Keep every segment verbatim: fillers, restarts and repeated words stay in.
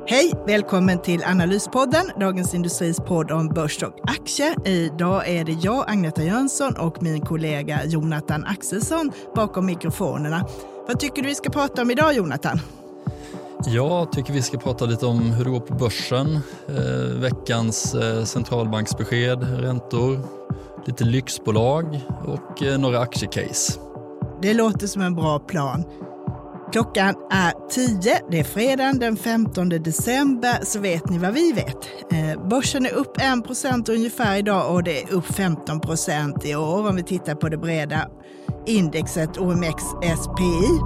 Hej, välkommen till Analyspodden, Dagens Industris podd om börs och aktier. Idag är det jag, Agneta Jönsson, och min kollega Jonathan Axelsson bakom mikrofonerna. Vad tycker du vi ska prata om idag, Jonathan? Jag tycker vi ska prata lite om hur det går på börsen, eh, veckans eh, centralbanksbesked, räntor, lite lyxbolag och eh, några aktiecase. Det låter som en bra plan. Klockan är tio, det är fredagen den femtonde december, så vet ni vad vi vet. Eh, börsen är upp en procent ungefär idag och det är upp femton procent i år om vi tittar på det breda indexet O M X S P I.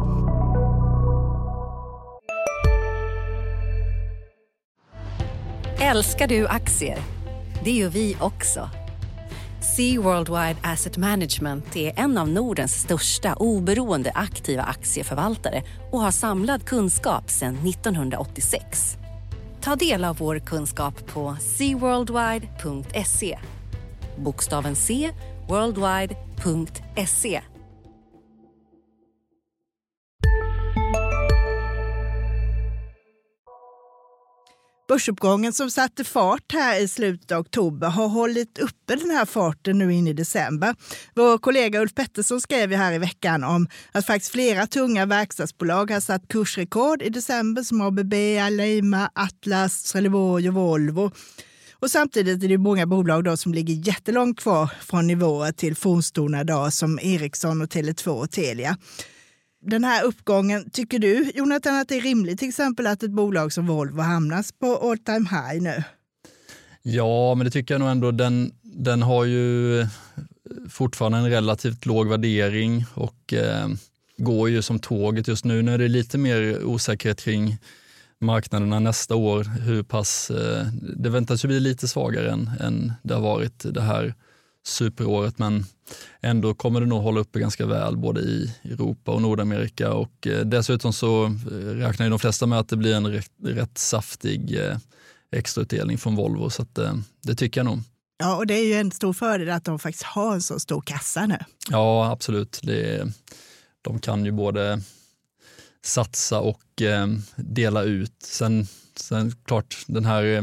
Älskar du aktier? Det gör vi också. Sea Worldwide Asset Management är en av Nordens största oberoende aktiva aktieförvaltare och har samlad kunskap sedan nittonhundraåttiosex. Ta del av vår kunskap på sea worldwide punkt se. Bokstaven C, worldwide punkt se. Börsuppgången som satte fart här i slutet av oktober har hållit uppe den här farten nu in i december. Vår kollega Ulf Pettersson skrev ju här i veckan om att faktiskt flera tunga verkstadsbolag har satt kursrekord i december som A B B, Alleima, Atlas, Trelleborg och Volvo. Och samtidigt är det många bolag då som ligger jättelångt kvar från nivåer till fornstorna dag som Ericsson och Tele två och Telia. Den här uppgången, tycker du, Jonathan, att det är rimligt till exempel att ett bolag som Volvo hamnas på all time high nu? Ja, men det tycker jag nog ändå. Den, den har ju fortfarande en relativt låg värdering och eh, går ju som tåget just nu. Nu är det lite mer osäkerhet kring marknaderna nästa år. Hur pass, eh, det väntas ju bli lite svagare än, än det har varit det här superåret, men ändå kommer det nog hålla uppe ganska väl både i Europa och Nordamerika, och eh, dessutom så räknar ju de flesta med att det blir en rätt, rätt saftig eh, extrautdelning från Volvo, så att, eh, det tycker jag nog. Ja, och det är ju en stor fördel att de faktiskt har en så stor kassa nu. Ja, absolut. Det, de kan ju både satsa och eh, dela ut. Sen, sen klart den här eh,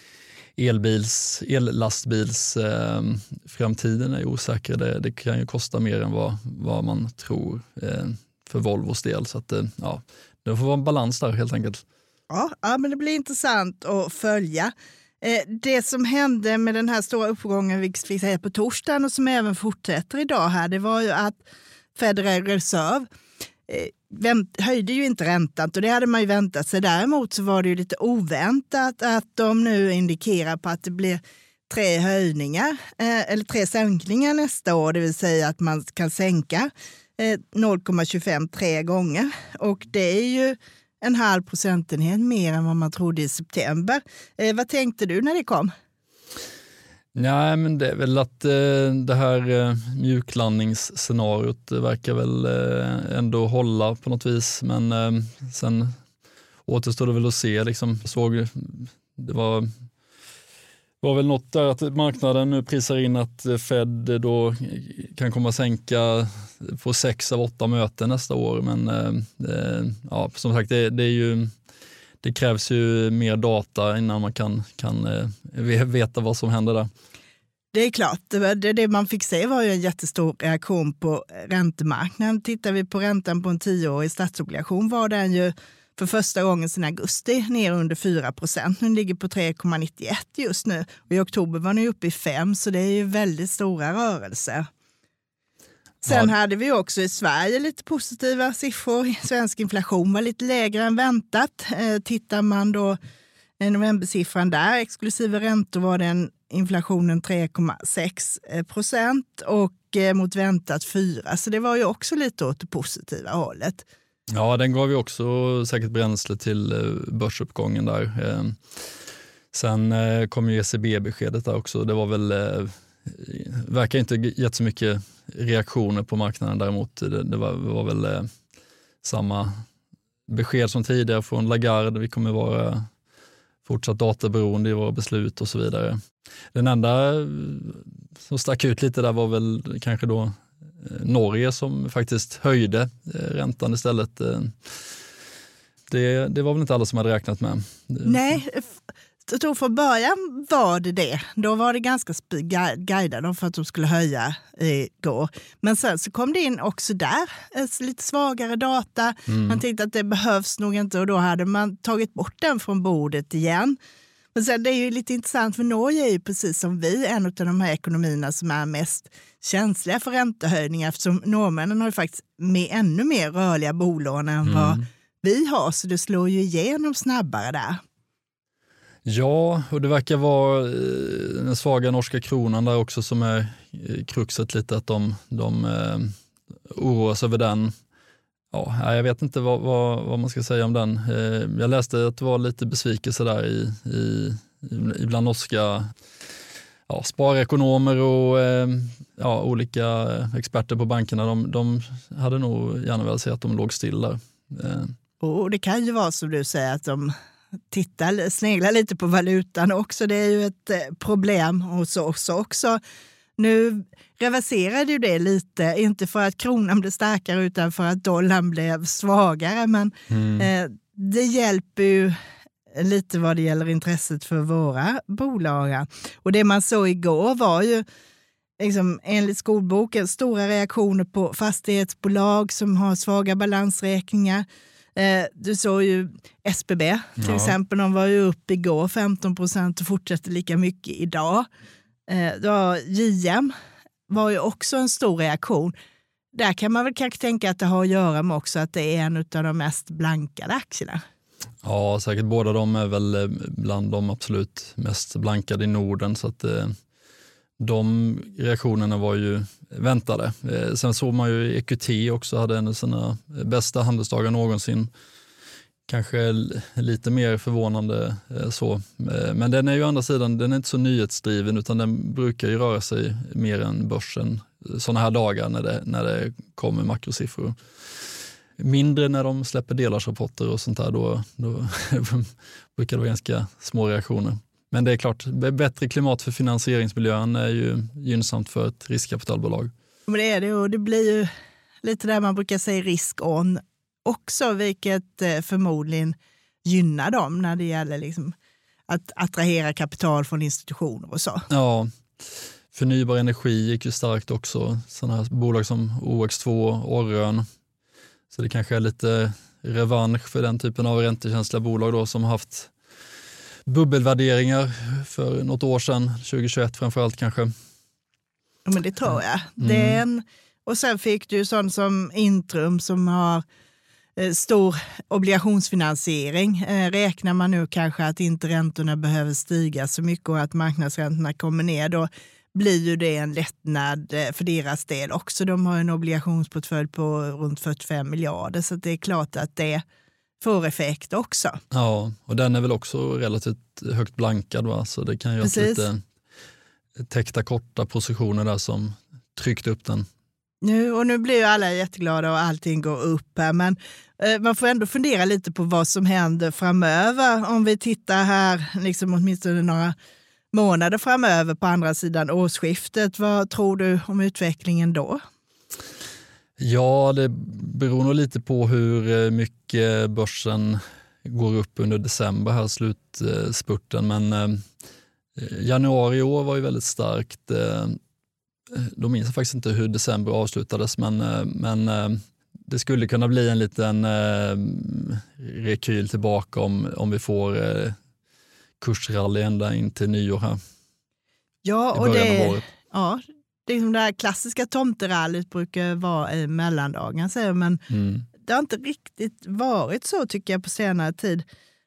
Elbils, ellastbils eh, framtiden är osäker. Det, det kan ju kosta mer än vad, vad man tror eh, för Volvos del. Så att, eh, ja, det får vara en balans där helt enkelt. Ja, ja, men det blir intressant att följa. Eh, det som hände med den här stora uppgången, vilket vi säger på torsdagen och som även fortsätter idag här, det var ju att Federal Reserve eh, Vänt, höjde ju inte räntan, och det hade man ju väntat sig. Däremot så var det ju lite oväntat att de nu indikerar på att det blir tre höjningar eh, eller tre sänkningar nästa år, det vill säga att man kan sänka eh, noll komma tjugofem tre gånger, och det är ju en halv procentenhet mer än vad man trodde i september. Eh, vad tänkte du när det kom? Nej, men det är väl att eh, det här eh, mjuklandningsscenariot verkar väl eh, ändå hålla på något vis, men eh, sen återstår det väl att se. Liksom, såg, det var, var väl något där att marknaden nu prisar in att Fed då kan komma att sänka på sex av åtta möten nästa år, men eh, ja, som sagt, det, det är ju Det krävs ju mer data innan man kan, kan eh, veta vad som händer där. Det är klart, det, det man fick se var ju en jättestor reaktion på räntemarknaden. Tittar vi på räntan på en tioårig statsobligation var den ju för första gången sedan augusti ner under fyra procent. Den ligger på tre komma nittioett just nu, och i oktober var den uppe i fem, så det är ju väldigt stora rörelser. Sen ja. hade vi också i Sverige lite positiva siffror. Svensk inflation var lite lägre än väntat. Eh, tittar man då novembersiffran där, exklusive räntor, var den inflationen tre komma sex procent och eh, mot väntat fyra. Så det var ju också lite åt det positiva hållet. Ja, den gav ju också säkert bränsle till eh, börsuppgången där. Eh, sen eh, kom ju E C B-beskedet där också. Det var väl... Eh, verkar inte gett så mycket reaktioner på marknaden, däremot det, det var, var väl eh, samma besked som tidigare från Lagarde. Vi kommer vara fortsatt databeroende i våra beslut och så vidare. Den enda som stack ut lite där var väl kanske då eh, Norge som faktiskt höjde eh, räntan istället. Eh, det, det var väl inte alla som hade räknat med. Nej, jag tror från början var det det. Då var det ganska guidade för att de skulle höja igår. Men sen så kom det in också där lite svagare data. Mm. Man tänkte att det behövs nog inte och då hade man tagit bort den från bordet igen. Men sen det är ju lite intressant för Norge är ju precis som vi en av de här ekonomierna som är mest känsliga för räntehöjningar eftersom norrmännen har ju faktiskt med ännu mer rörliga bolån än mm. vad vi har så det slår ju igenom snabbare där. Ja, och det verkar vara den svaga norska kronan där också som är kruxet lite att de, de eh, oroas över den. Ja, jag vet inte vad, vad, vad man ska säga om den. Eh, jag läste att det var lite besvikelse där i, i, i bland norska ja, sparekonomer och eh, ja, olika experter på bankerna. De, de hade nog gärna velat se att de låg still där. Eh. Och det kan ju vara som du säger att de tittar, sneglar lite på valutan också. Det är ju ett problem hos oss också. Nu reverserade ju det lite, inte för att kronan blev starkare utan för att dollarn blev svagare. Men mm. eh, det hjälper ju lite vad det gäller intresset för våra bolag. Och det man såg igår var ju liksom, enligt skolboken stora reaktioner på fastighetsbolag som har svaga balansräkningar. Eh, du såg ju S B B till ja. exempel, de var ju upp igår femton procent och fortsätter lika mycket idag. Eh, då J M var ju också en stor reaktion. Där kan man väl kanske tänka att det har att göra med också att det är en av de mest blankade aktierna. Ja, säkert båda de är väl bland de absolut mest blankade i Norden så att eh, de reaktionerna var ju väntade. Eh, sen såg man ju E Q T också hade en av sina bästa handelsdagar någonsin. Kanske lite mer förvånande eh, så. Eh, men den är ju å andra sidan, den är inte så nyhetsdriven utan den brukar ju röra sig mer än börsen sådana här dagar när det, när det kommer makrosiffror. Mindre när de släpper delarsrapporter och sånt där, då, då brukar det vara ganska små reaktioner. Men det är klart, bättre klimat för finansieringsmiljön är ju gynnsamt för ett riskkapitalbolag. Men det är det och det blir ju lite där man brukar säga risk on också, vilket förmodligen gynnar dem när det gäller liksom att attrahera kapital från institutioner och så. Ja, förnybar energi gick ju starkt också. Sådana här bolag som O X två, Orrön. Så det kanske är lite revansch för den typen av räntekänsliga bolag då som har haft bubbelvärderingar för något år sedan, tjugohundratjugoett framförallt kanske. Ja, men det tror jag. Mm. Den, och sen fick du sånt som Intrum som har eh, stor obligationsfinansiering. Eh, räknar man nu kanske att inte räntorna behöver stiga så mycket och att marknadsräntorna kommer ner, då blir ju det en lättnad för deras del också. De har en obligationsportfölj på runt fyrtiofem miljarder så det är klart att det får effekt också. Ja, och den är väl också relativt högt blankad va? Så det kan ju ha lite täckta korta positioner där som tryckt upp den. Nu, och nu blir ju alla jätteglada och allting går upp här, men eh, man får ändå fundera lite på vad som händer framöver. Om vi tittar här liksom åtminstone några månader framöver på andra sidan årsskiftet, vad tror du om utvecklingen då? Ja, det beror nog lite på hur mycket börsen går upp under december här, slutspurten. Men eh, januari i år var ju väldigt starkt. Eh, då minns jag faktiskt inte hur december avslutades, men, eh, men eh, det skulle kunna bli en liten eh, rekyl tillbaka om, om vi får eh, kursrally ända in till nyår här. Ja, och det, ja, det är som det här klassiska tomterallyt brukar vara i mellandagen, säger, men mm. det har inte riktigt varit så tycker jag på senare tid.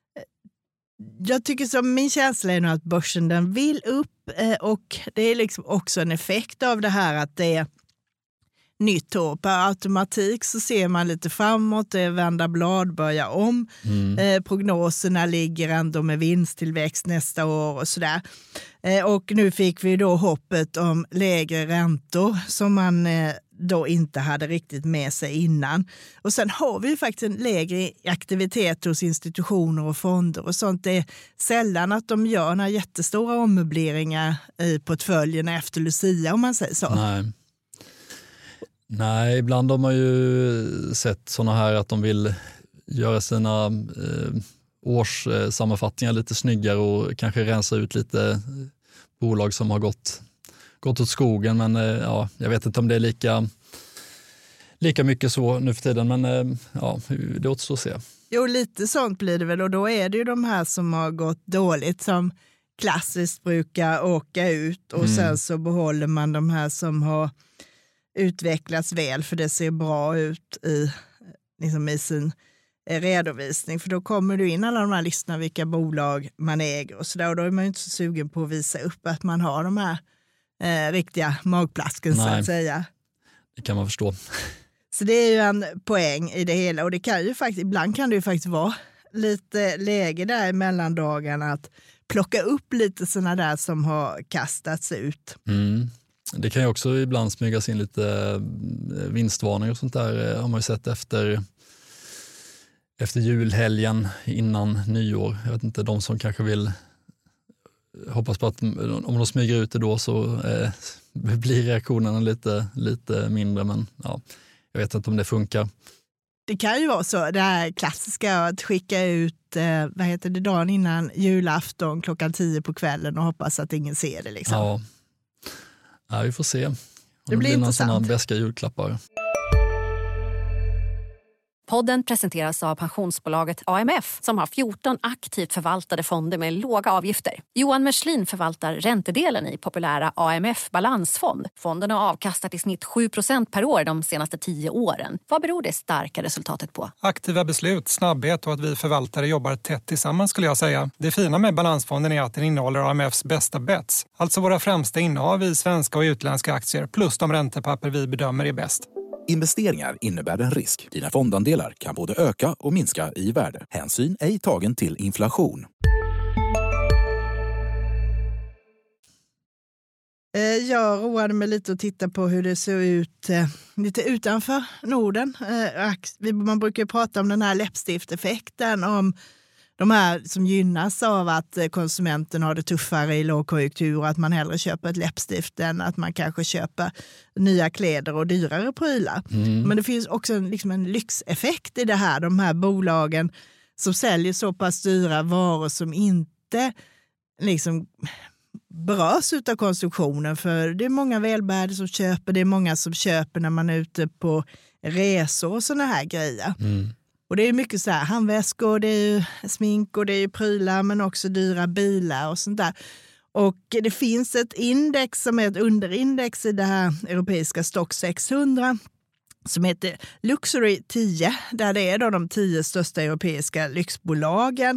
Jag tycker som min känsla är nu att börsen den vill upp och det är liksom också en effekt av det här att det är nytt år. Per automatik så ser man lite framåt, det är vända blad, börja om. Mm. Eh, prognoserna ligger ändå med vinsttillväxt nästa år och sådär. Eh, och nu fick vi då hoppet om lägre räntor som man eh, då inte hade riktigt med sig innan. Och sen har vi ju faktiskt en lägre aktivitet hos institutioner och fonder och sånt. Det är sällan att de gör några jättestora ommöbleringar i portföljerna efter Lucia om man säger så. Nej. Nej, ibland har man ju sett sådana här att de vill göra sina eh, årssammanfattningar lite snyggare och kanske rensa ut lite bolag som har gått, gått åt skogen. Men eh, ja, jag vet inte om det är lika, lika mycket så nu för tiden, men eh, ja, det återstår att se. Jo, lite sånt blir det väl, och då är det ju de här som har gått dåligt som klassiskt brukar åka ut, och mm. sen så behåller man de här som har utvecklats väl, för det ser bra ut i, liksom i sin redovisning, för då kommer du in alla de här listorna vilka bolag man äger och sådär, och då är man ju inte så sugen på att visa upp att man har de här eh, riktiga magplasken. Nej, så att säga. Det kan man förstå. Så det är ju en poäng i det hela, och det kan ju faktiskt, ibland kan det ju faktiskt vara lite läge där i mellandagarna att plocka upp lite sådana där som har kastats ut. Mm. Det kan ju också ibland smygas in lite vinstvarningar och sånt där, har man ju sett efter, efter julhelgen innan nyår. Jag vet inte, de som kanske vill hoppas på att om de smyger ut det då så eh, blir reaktionerna lite, lite mindre, men ja, jag vet inte om det funkar. Det kan ju vara så, det här klassiska att skicka ut eh, vad heter det, dagen innan julafton klockan tio på kvällen och hoppas att ingen ser det. Liksom. Ja. Ja, vi får se om det, det blir några sådana bäska julklappar. Podden presenteras av pensionsbolaget A M F som har fjorton aktivt förvaltade fonder med låga avgifter. Johan Merslin förvaltar räntedelen i populära A M F balansfond. Fonden har avkastat i snitt sju procent per år de senaste tio åren. Vad beror det starka resultatet på? Aktiva beslut, snabbhet och att vi förvaltare jobbar tätt tillsammans skulle jag säga. Det fina med balansfonden är att den innehåller A M Fs bästa bets. Alltså våra främsta innehav i svenska och utländska aktier plus de räntepapper vi bedömer är bäst. Investeringar innebär en risk. Dina fondandelar kan både öka och minska i värde. Hänsyn ej tagen till inflation. Jag roade mig lite att titta på hur det ser ut lite utanför Norden. Man brukar prata om den här läppstifteffekten, om de här som gynnas av att konsumenten har det tuffare i lågkonjunktur och att man hellre köper ett läppstift än att man kanske köper nya kläder och dyrare prylar. Mm. Men det finns också en, liksom en lyxeffekt i det här. De här bolagen som säljer så pass dyra varor som inte liksom berörs av konsumtionen. För det är många välbärgade som köper, det är många som köper när man är ute på resor och såna här grejer. Mm. Och det är mycket så här handväskor, det är ju smink och det är ju prylar, men också dyra bilar och sånt där. Och det finns ett index som är ett underindex i det här europeiska Stock sexhundra som heter Luxury tio, där det är då de tio största europeiska lyxbolagen,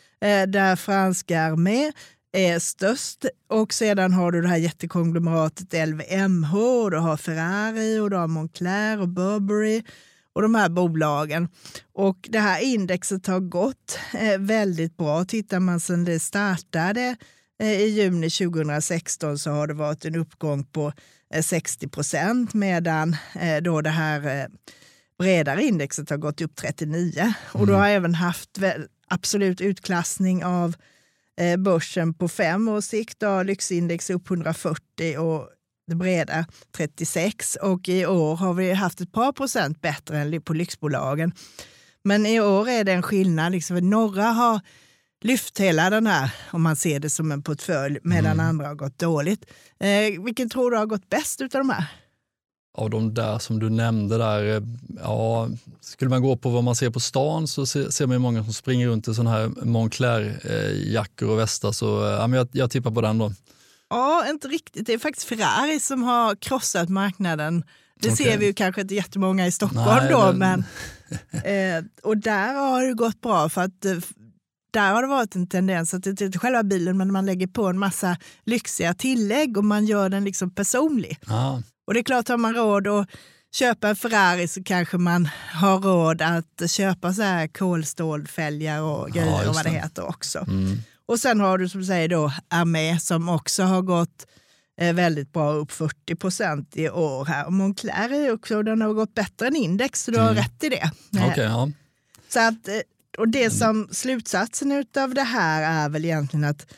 där franska Armé är störst, och sedan har du det här jättekonglomeratet L V M H, och du har Ferrari och du har Moncler och Burberry och de här bolagen. Och det här indexet har gått eh, väldigt bra. Tittar man sedan det startade eh, i juni tjugohundrasexton så har det varit en uppgång på eh, sextio procent, medan eh, då det här eh, bredare indexet har gått upp trettionio. Mm. Och du har även haft väl, absolut utklassning av eh, börsen på fem års sikt. Då har lyxindex upp hundrafyrtio och det breda trettiosex, och i år har vi haft ett par procent bättre än på lyxbolagen. Men i år är det en skillnad. Liksom, några har lyft hela den här, om man ser det som en portfölj, medan mm. andra har gått dåligt. Eh, vilken tror du har gått bäst utav de här? Av de där som du nämnde där, ja, skulle man gå på vad man ser på stan så ser, ser man ju många som springer runt i sådana här Moncler-jackor och västar, så ja, men jag, jag tippar på den då. Ja, inte riktigt. Det är faktiskt Ferrari som har krossat marknaden. Det okay. ser vi ju kanske inte jättemånga i Stockholm. Nej, då, den... men eh, och där har det gått bra, för att eh, där har det varit en tendens att det inte är själva bilen, men man lägger på en massa lyxiga tillägg och man gör den liksom personlig. Ah. Och det är klart, har man råd att köpa en Ferrari så kanske man har råd att köpa så här kolstålfälgar och grejer ja, och vad det heter också. Mm. Och sen har du som säger då Armé som också har gått eh, väldigt bra, upp fyrtio procent i år här. Och Moncler är också, den har gått bättre än index, så du har mm. rätt i det. Okay, ja. Så att, och det som slutsatsen av det här är väl egentligen att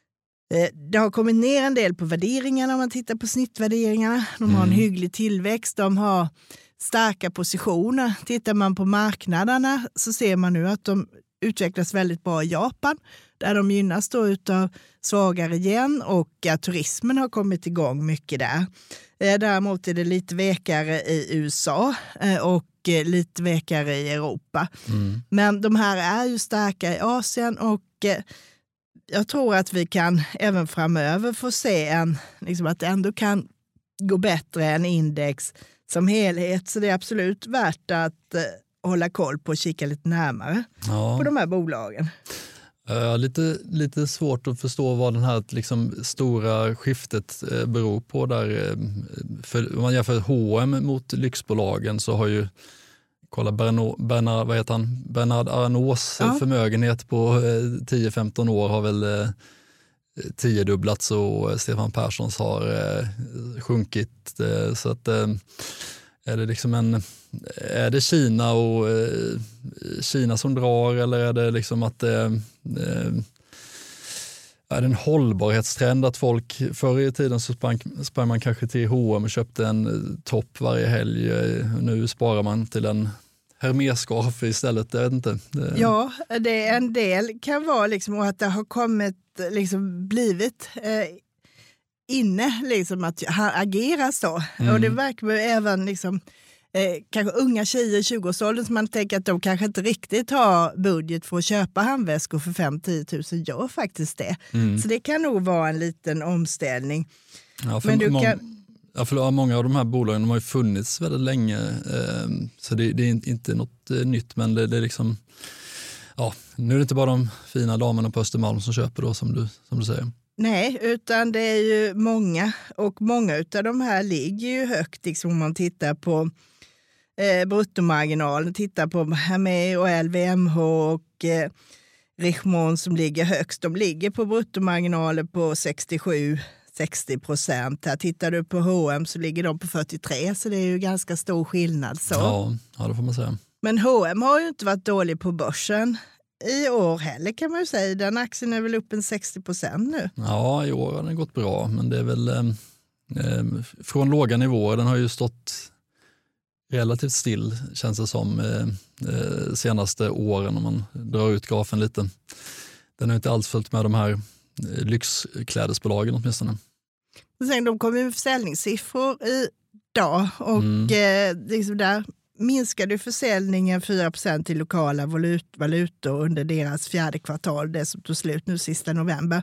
eh, det har kommit ner en del på värderingarna om man tittar på snittvärderingarna. De har en mm. hygglig tillväxt, de har starka positioner. Tittar man på marknaderna så ser man nu att de utvecklas väldigt bra i Japan, där de gynnas då utav svagare yen och att turismen har kommit igång mycket där. Däremot är det lite vekare i U S A och lite vekare i Europa. Mm. Men de här är ju starka i Asien och jag tror att vi kan även framöver få se en, liksom att det ändå kan gå bättre än index som helhet. Så det är absolut värt att eh, hålla koll på och kika lite närmare ja. på de här bolagen. Uh, lite, lite svårt att förstå vad den här liksom, stora skiftet uh, beror på. Där, uh, för, om man jämför H och M mot lyxbolagen så har ju kolla Bernard, Bernard, vad heter han? Bernard Arnaults ja. förmögenhet på uh, tio femton år har väl uh, tiodubblats och Stefan Perssons har uh, sjunkit. Uh, så att uh, är det liksom en är det Kina och uh, Kina som drar eller är det liksom att uh, uh, är det en hållbarhetstrend att folk förr i tiden så sprang, sprang man kanske till H och M och köpte en topp varje helg. Nu sparar man till en Hermes-scarf istället. Jag vet inte. Det... Ja, det är en del kan vara liksom att det har kommit liksom blivit eh, inne liksom att agera så. Mm. Och det verkar även liksom Eh, kanske unga tjejer i tjugoårsåldern som man tänker att de kanske inte riktigt har budget för att köpa handväskor för fem till tio tusen gör faktiskt det. Mm. Så det kan nog vara en liten omställning. Ja, för Men du må- kan... ja, för många av de här bolagen de har ju funnits väldigt länge eh, så det, det är inte något eh, nytt men det, det är liksom ja, nu är det inte bara de fina damerna på Östermalm som köper då som du, som du säger. Nej, utan det är ju många och många av de här ligger ju högt liksom om man tittar på Eh, bruttomarginalen, titta på Hermé och L V M H och eh, Richemont som ligger högst. De ligger på bruttomarginaler på sextiosju till sextio procent. Här tittar du på H och M så ligger de på fyrtiotre så det är ju ganska stor skillnad. Så. Ja, ja, det får man säga. Men H och M har ju inte varit dålig på börsen i år heller kan man ju säga. Den aktien är väl upp en sextio procent nu. Ja, i år har den gått bra men det är väl eh, eh, från låga nivåer. Den har ju stått relativt still känns det som eh, senaste åren om man drar ut grafen lite. Den har inte alls följt med de här eh, lyxklädesbolagen åtminstone. Sen de kom ju försäljningssiffror idag och mm. eh, liksom där minskade försäljningen fyra procent i lokala valut, valutor under deras fjärde kvartal, det som tog slut nu sista november.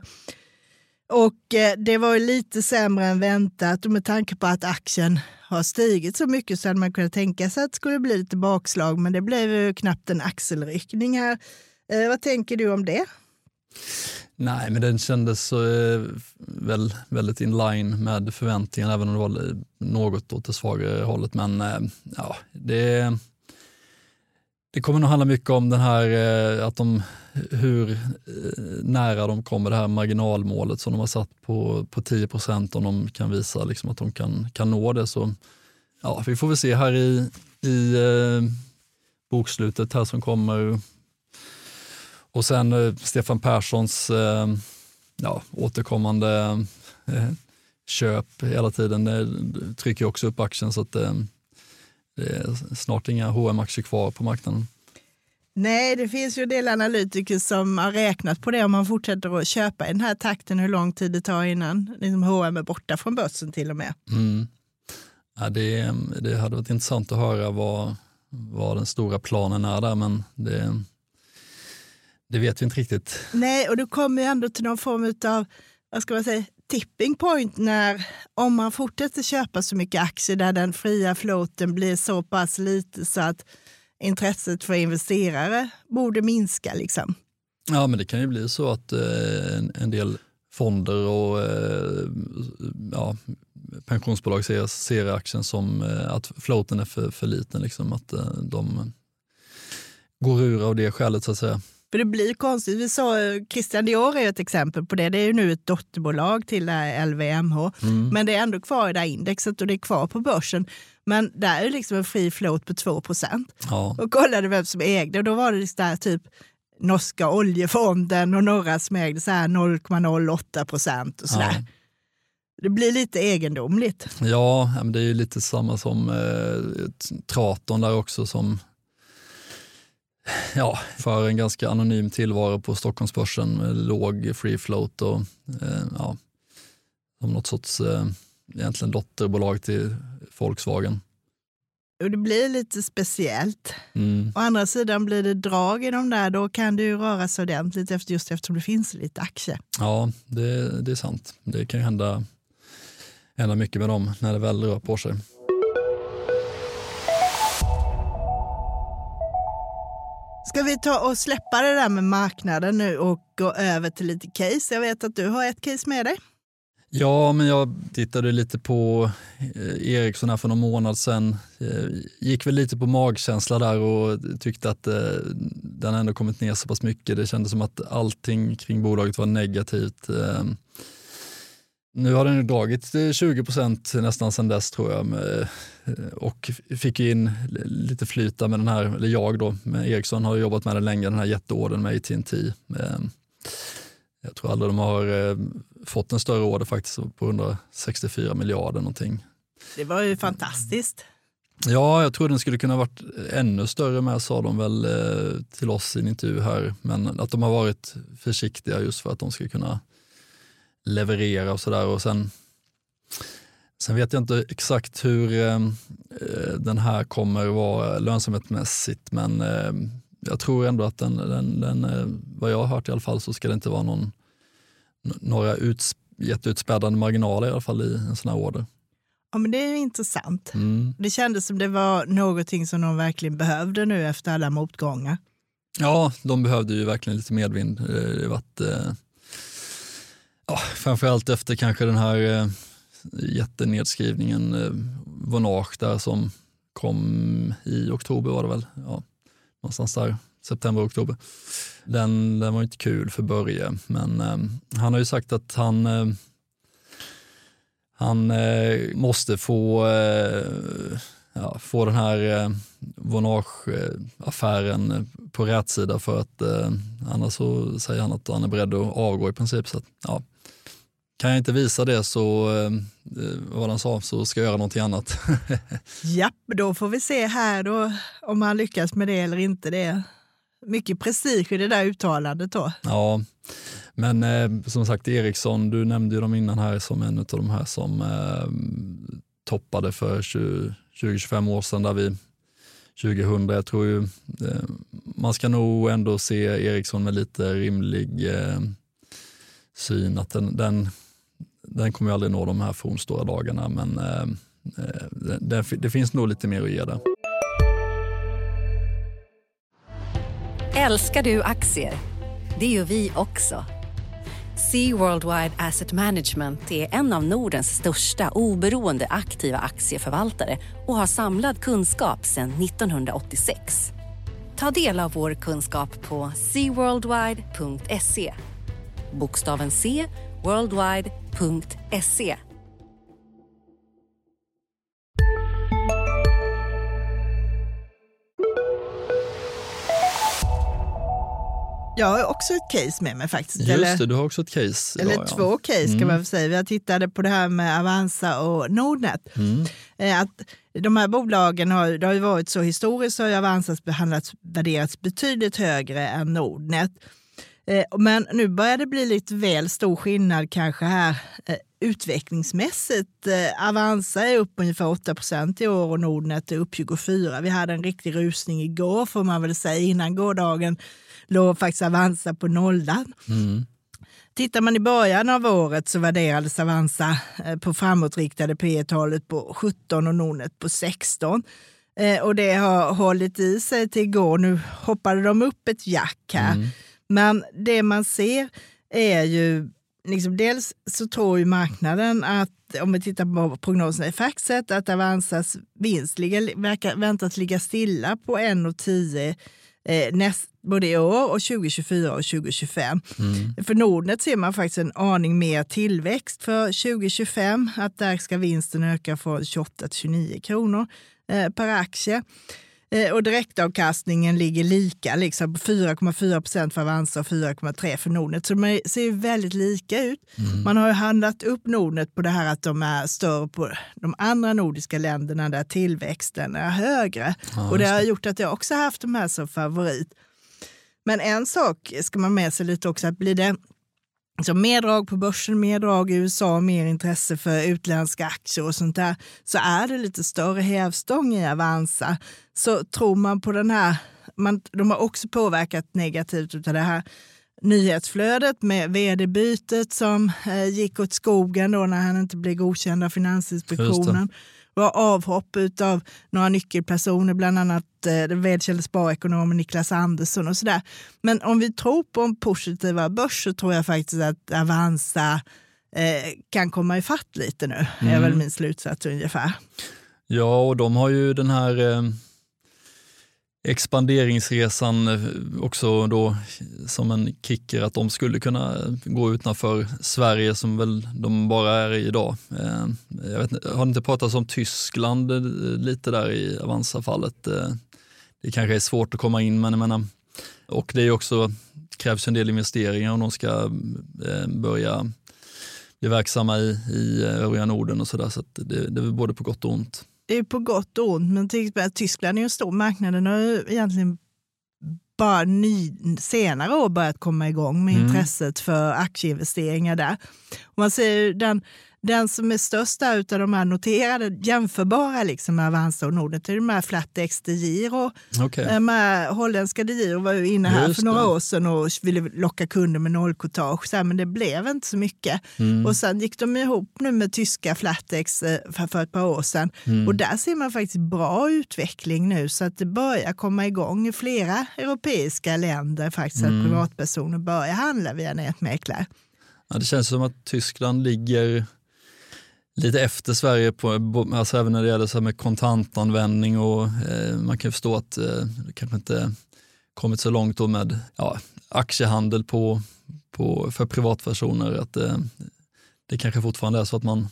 Och eh, det var ju lite sämre än väntat och med tanke på att aktien har stigit så mycket så hade man kunnat tänka sig att det skulle bli lite bakslag men det blev ju knappt en axelryckning här. Eh, vad tänker du om det? Nej, men den kändes eh, väl väldigt in line med förväntningarna även om det var något åt det svagare hållet men eh, ja, det Det kommer nog handla mycket om den här eh, att de hur eh, nära de kommer det här marginalmålet som de har satt på, på tio procent om de kan visa liksom, att de kan, kan nå det. Så ja, vi får väl se här i, i eh, bokslutet här som kommer. Och sen eh, Stefan Perssons eh, ja, återkommande eh, köp hela tiden det trycker också upp aktien så att eh, det är snart inga H och M-aktier kvar på marknaden. Nej, det finns ju en del analytiker som har räknat på det om man fortsätter att köpa i den här takten hur lång tid det tar innan liksom H och M är borta från börsen till och med. Mm. Ja, det, det hade varit intressant att höra vad, vad den stora planen är där men det, det vet vi inte riktigt. Nej, och det kommer ju ändå till någon form av, vad ska man säga, tipping point när om man fortsätter köpa så mycket aktier där den fria floaten blir så pass lite så att intresset för investerare borde minska liksom. Ja, men det kan ju bli så att eh, en, en del fonder och eh, ja, pensionsbolag ser, ser aktien som eh, att floaten är för, för liten liksom, att eh, de går ur av det skälet så att säga. För det blir konstigt. Vi sa Christian Dior är ett exempel på det. Det är ju nu ett dotterbolag till L V M H. Mm. Men det är ändå kvar i det här indexet och det är kvar på börsen. Men där är ju liksom en fri float på två procent. Ja. Och kollade vem som ägde och då var det liksom där typ norska oljefonden och några som ägde så här noll komma noll åtta procent och sådär. Ja. Det blir lite egendomligt. Ja, men det är ju lite samma som eh, Traton där också som ja, för en ganska anonym tillvaro på Stockholmsbörsen med låg free float och eh, ja, som något sorts eh, egentligen dotterbolag till Volkswagen. Och det blir lite speciellt. Mm. Å andra sidan blir det drag i de där, då kan det ju röra sig ordentligt efter, just eftersom det finns lite aktier. Ja, det, det är sant. Det kan ju hända, hända mycket med dem när det väl rör på sig. Ska vi ta och släppa det där med marknaden nu och gå över till lite case? Jag vet att du har ett case med dig. Ja, men jag tittade lite på eh, Ericsson här för någon månad sedan. Eh, gick väl lite på magkänsla där och tyckte att eh, den ändå kommit ner så pass mycket. Det kändes som att allting kring bolaget var negativt. Eh, nu har den ju dragit tjugo procent nästan sedan dess tror jag. Med, och fick in lite flyta med den här, eller jag då, med Ericsson har jobbat med den länge, den här jätteorden med A T and T. Eh, Jag tror aldrig de har eh, fått en större order faktiskt på hundrasextiofyra miljarder någonting. Det var ju fantastiskt. Ja, jag tror den skulle kunna varit ännu större med, sa de väl eh, till oss i en intervju här. Men att de har varit försiktiga just för att de ska kunna leverera och sådär. Och sen, sen vet jag inte exakt hur eh, den här kommer vara lönsamhetsmässigt, men eh, jag tror ändå att den, den, den, vad jag har hört i alla fall, så ska det inte vara någon, några uts, jätteutspädande marginaler i alla fall i en sån här order. Ja, men det är ju intressant. Mm. Det kändes som det var någonting som de verkligen behövde nu efter alla motgångar. Ja, de behövde ju verkligen lite medvind. Det varit, eh, ja, framförallt efter kanske den här eh, jättenedskrivningen eh, Vonage där som kom i oktober var det väl, ja. Någonstans där, september, oktober. Den, den var inte kul för Börje, men eh, han har ju sagt att han, eh, han eh, måste få, eh, ja, få den här eh, Vonage-affären på rätt sida för att eh, annars så säger han att han är beredd att avgå i princip. Så att, ja. Kan jag inte visa det så, eh, vad han sa, så ska jag göra någonting annat. Ja, då får vi se här då om han lyckas med det eller inte. Det är mycket prestige i det där uttalandet då. Ja, men eh, som sagt Ericsson, du nämnde ju dem innan här som en av de här som eh, toppade för tjugo till tjugofem år sedan där vi tjugohundra. Jag tror ju eh, man ska nog ändå se Ericsson med lite rimlig eh, syn att den, den Den kommer ju aldrig nå de här fornstora dagarna, men eh, det, det finns nog lite mer att ge där. Älskar du aktier? Det gör vi också. Sea Worldwide Asset Management är en av Nordens största oberoende aktiva aktieförvaltare och har samlad kunskap sedan nittonhundraåttiosex. Ta del av vår kunskap på sea worldwide punkt se. Bokstaven C, worldwide punkt se. Jag har också ett case med mig faktiskt. Just eller, det, du har också ett case. Eller idag, två ja. case kan mm. man väl säga. Vi tittade på det här med Avanza och Nordnet. Mm. Att de här bolagen har, det har ju varit så historiskt, så har Avanza behandlats, värderats betydligt högre än Nordnet. Men nu börjar det bli lite väl stor skillnad kanske här utvecklingsmässigt. Avanza är upp ungefär åtta procent i år och Nordnet är upp tjugofyra procent. Vi hade en riktig rusning igår får man väl säga. Innan gårdagen låg faktiskt Avanza på nollan. Mm. Tittar man i början av året så värderades Avanza på framåtriktade P E-talet på sjutton och Nordnet på sexton. Och det har hållit i sig till igår. Nu hoppade de upp ett jack här. Mm. Men det man ser är ju, liksom dels så tror ju marknaden att, om vi tittar på prognoserna i Factset, att Avanzas vinst ligger, verkar väntas ligga stilla på en komma tio eh, näst, både i år och tjugo tjugofyra och tjugo tjugofem. Mm. För Nordnet ser man faktiskt en aning mer tillväxt för tjugo tjugofem, att där ska vinsten öka från tjugoåtta till tjugonio kronor eh, per aktie. Eh, och direktavkastningen ligger lika, liksom på fyra komma fyra procent för Avanza och fyra komma tre för Nordnet. Så de ser ju väldigt lika ut. Mm. Man har ju handlat upp Nordnet på det här att de är större på de andra nordiska länderna där tillväxten är högre. Ja, och det har gjort att jag också haft de här som favorit. Men en sak ska man med sig lite också, att blir det så mer drag på börsen, mer drag i U S A, mer intresse för utländska aktier och sånt där, så är det lite större hävstång i Avanza. Så tror man på den här, man, de har också påverkat negativt av det här nyhetsflödet med vd-bytet som eh, gick åt skogen då när han inte blev godkänd av Finansinspektionen. Det var avhopp av några nyckelpersoner, bland annat eh, den välkände sparekonomen Niklas Andersson och sådär. Men om vi tror på en positiva börs så tror jag faktiskt att Avanza eh, kan komma ifatt lite nu. Det mm. är väl min slutsats ungefär. Ja, och de har ju den här eh, expanderingsresan också då som en kicker, att de skulle kunna gå utanför Sverige som väl de bara är i idag. Eh, jag vet inte, har inte pratat om Tyskland lite där i Avanza-fallet? Eh, det kanske är svårt att komma in, men jag menar, och det är också, krävs en del investeringar om de ska eh, börja bli verksamma i, i övriga Norden och sådär, så att det, det är både på gott och ont. Det är på gott och ont, men till exempel Tyskland är ju en stor marknad. Den har ju egentligen bara ny, senare år börjat komma igång med mm. intresset för aktieinvesteringar där. Och man ser den, den som är störst där utav de här noterade, jämförbara liksom med Avanza och Nordnet, är de här Flatex de Giro. Okay. De här holländska de Giro var ju inne här Just för några det. år sedan och ville locka kunder med nollcotage, så här, men det blev inte så mycket. Mm. Och sen gick de ihop nu med tyska Flatex för, för ett par år sedan. Mm. Och där ser man faktiskt bra utveckling nu, så att det börjar komma igång i flera europeiska länder faktiskt, mm. att privatpersoner börjar handla via nätmäklare. Ja, det känns som att Tyskland ligger lite efter Sverige på, alltså även när det gäller så här med kontantanvändning, och eh, man kan förstå att eh, det kanske inte kommit så långt då med ja, aktiehandel på, på, för privatpersoner, att eh, det kanske fortfarande är så att man,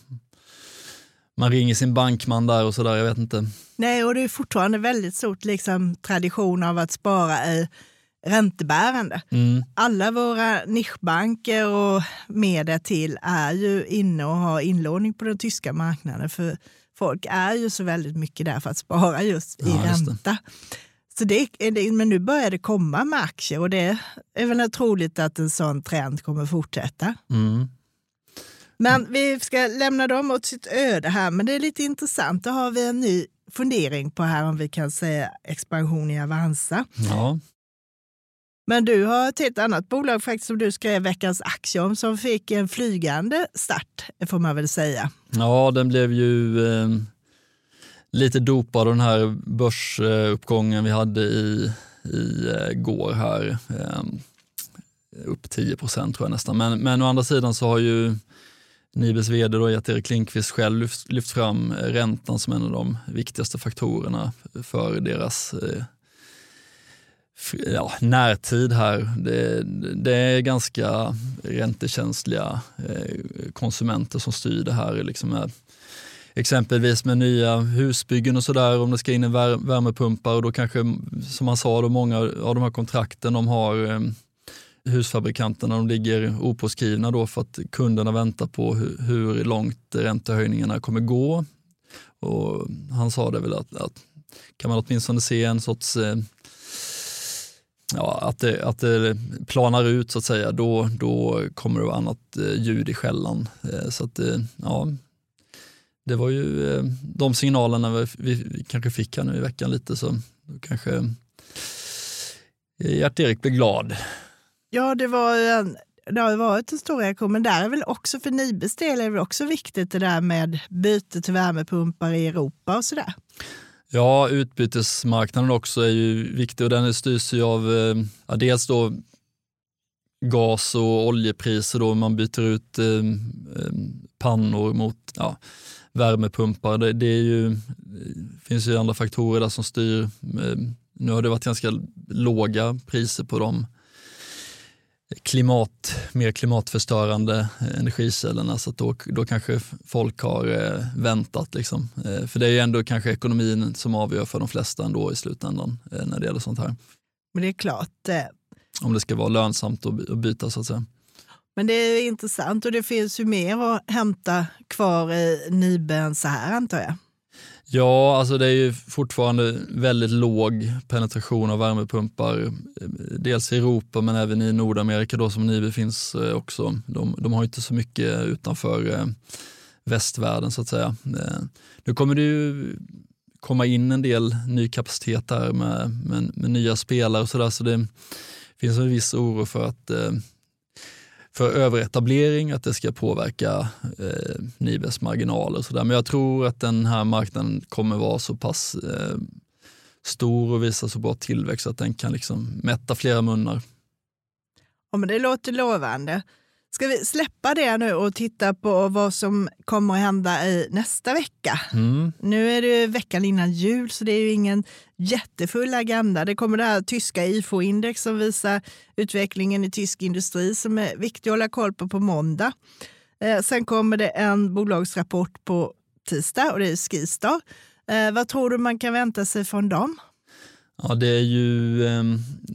man ringer sin bankman där och sådär, jag vet inte. Nej, och det är fortfarande väldigt stort liksom, tradition av att spara i räntebärande. Mm. Alla våra nischbanker och mer till är ju inne och har inlåning på den tyska marknaden, för folk är ju så väldigt mycket där för att spara just i ja, ränta. Just det. Så det är det, men nu börjar det komma med aktier, och det är väl troligt att en sån trend kommer fortsätta. Mm. Men vi ska lämna dem åt sitt öde här, men det är lite intressant. Då har vi en ny fundering på här, om vi kan säga expansion i Avanza. Ja. Men du har ett helt annat bolag faktiskt som du skrev veckans aktie om, som fick en flygande start, får man väl säga. Ja, den blev ju eh, lite dopad den här börsuppgången vi hade i, i eh, går här. Eh, upp tio procent tror jag nästan. Men, men å andra sidan så har ju Nibes vd då, Erik Lindqvist, själv lyft, lyft fram räntan som en av de viktigaste faktorerna för deras eh, Ja, närtid här. Det, det är ganska räntekänsliga eh, konsumenter som styr det här. Liksom med, exempelvis med nya husbyggen och sådär, om det ska in en vär, värmepumpar, och då kanske, som man sa, då många av de här kontrakten de har eh, husfabrikanterna, de ligger opåskrivna då för att kunderna väntar på hur, hur långt räntehöjningarna kommer gå. Och han sa det väl att, att kan man åtminstone se en sorts eh, Ja, att det, att det planar ut så att säga, då, då kommer det annat ljud i skällan. Så att ja, det var ju de signalerna vi, vi kanske fick här nu i veckan lite, så då kanske Gert-Erik blir glad. Ja, det var en, det har varit en stor reaktion, men där är väl också för Nibes del är det också viktigt det där med byte till värmepumpar i Europa och sådär. Ja, utbytesmarknaden också är ju viktig, och den styrs ju av ja, dels då gas- och oljepriser då man byter ut eh, pannor mot ja, värmepumpar. Det, det är ju, det finns ju andra faktorer där som styr. Nu har det varit ganska låga priser på de klimat, mer klimatförstörande energikällorna, så att då, då kanske folk har eh, väntat. Liksom. Eh, för det är ju ändå kanske ekonomin som avgör för de flesta ändå i slutändan eh, när det gäller sånt här. Men det är klart. Eh... Om det ska vara lönsamt att, att byta så att säga. Men det är intressant och det finns ju mer att hämta kvar i Nibe än så här, antar jag. Ja, alltså det är ju fortfarande väldigt låg penetration av värmepumpar. Dels i Europa men även i Nordamerika då som Nibe finns också. De, de har inte så mycket utanför eh, västvärlden så att säga. Eh, nu kommer det ju komma in en del ny kapacitet här med, med, med nya spelare och sådär. Så det finns en viss oro för att eh, för överetablering, att det ska påverka eh, Nibes marginaler och sådär. Men jag tror att den här marknaden kommer vara så pass eh, stor och visa så bra tillväxt att den kan liksom mätta flera munnar. Ja, men det låter lovande. Ska vi släppa det nu och titta på vad som kommer att hända i nästa vecka? Mm. Nu är det veckan innan jul så det är ju ingen jättefull agenda. Det kommer det här tyska I F O-index som visar utvecklingen i tysk industri som är viktig att hålla koll på på måndag. Eh, sen kommer det en bolagsrapport på tisdag och det är Skistar. Eh, vad tror du man kan vänta sig från dem? Ja, det är ju eh,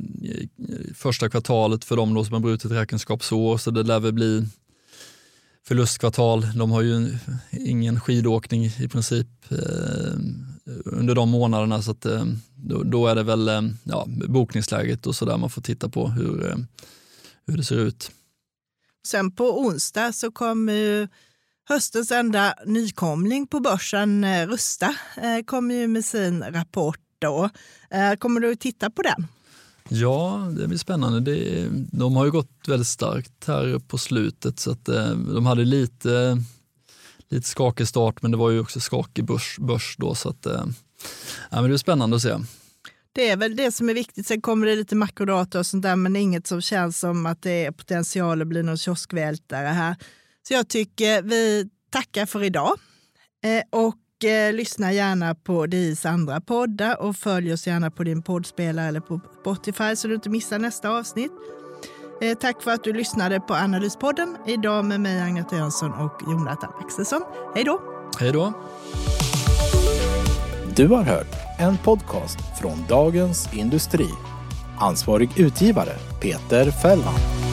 första kvartalet för dem då som har brutit räkenskapsår, så det lär väl bli förlustkvartal. De har ju ingen skidåkning i princip eh, under de månaderna, så att, eh, då, då är det väl eh, ja, bokningsläget och så där man får titta på hur, eh, hur det ser ut. Sen på onsdag så kommer ju höstens enda nykomling på börsen, eh, Rusta, eh, kommer ju med sin rapport. Då. Kommer du att titta på den? Ja, det blir spännande. Det, de har ju gått väldigt starkt här på slutet så att de hade lite, lite skakig start men det var ju också skakig börs, börs då så att ja, men det är spännande att se. Det är väl det som är viktigt. Sen kommer det lite makrodata och sånt där men inget som känns som att det är potential att bli någon kioskvältare här. Så jag tycker vi tackar för idag och Eh, lyssna gärna på D I:s andra poddar och följ oss gärna på din poddspelare eller på Spotify så du inte missar nästa avsnitt. Eh, tack för att du lyssnade på Analyspodden idag med mig Agneta Jönsson och Jonathan Axelsson. Hej då! Hej då! Du har hört en podcast från Dagens Industri. Ansvarig utgivare Peter Fällman.